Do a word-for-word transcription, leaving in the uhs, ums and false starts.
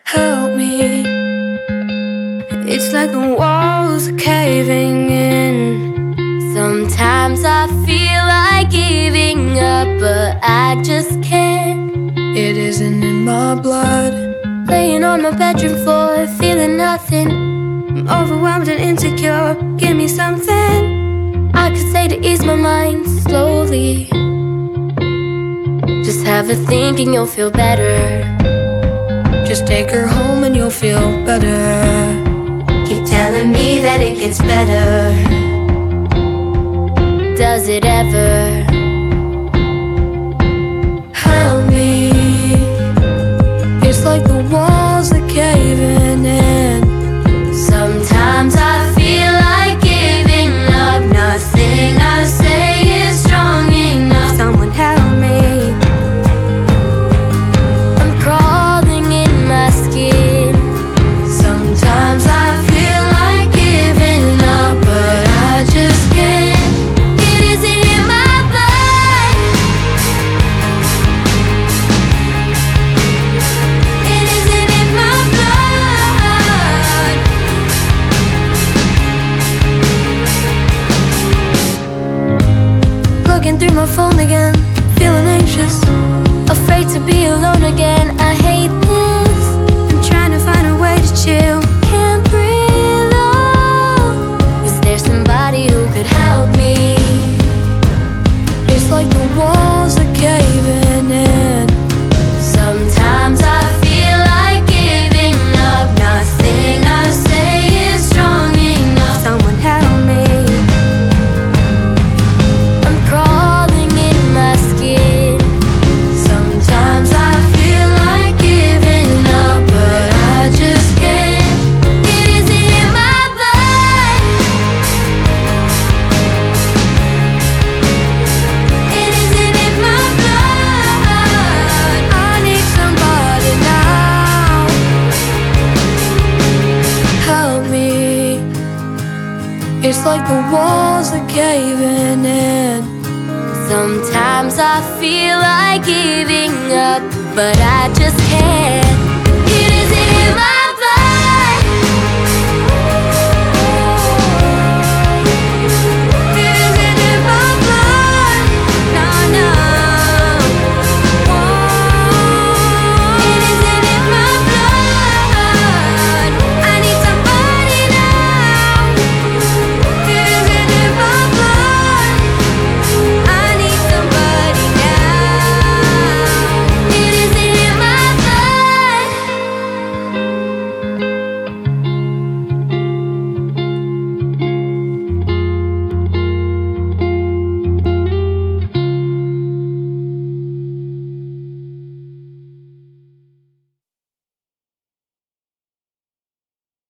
help me. It's like the walls are caving in. Sometimes I feel like giving up, but I just can't. It isn't in my blood. Laying on my bedroom floor, feeling nothing. I'm overwhelmed and insecure. Give me something I could say to ease my mind slowly. Just have a think and you'll feel better. Just take her home and you'll feel better. Keep telling me that it gets better. Does it ever? Help me. It's like the walls are caving in. Sometimes I feel like giving up. Nothing I say is strong enough. Someone help me. I'm crawling in my skin. Sometimes I feel like giving up, but I just can't. It isn't in my blood. It isn't in my blood. Looking through my phone again, feeling anxious, afraid to be alone again. I hate this. I'm trying to find a way to chill. Can't breathe. Oh, is there somebody who could help me? It's like the walls are caving in. Sometimes I feel like giving up. Nothing I say is strong enough. Someone help me. I'm crawling in my skin. Sometimes I feel like giving up, but I just can't. It isn't in my blood. It isn't in my blood. I need somebody now. Help me. It's like the walls are caving in. Sometimes I feel like giving up, but I just can't.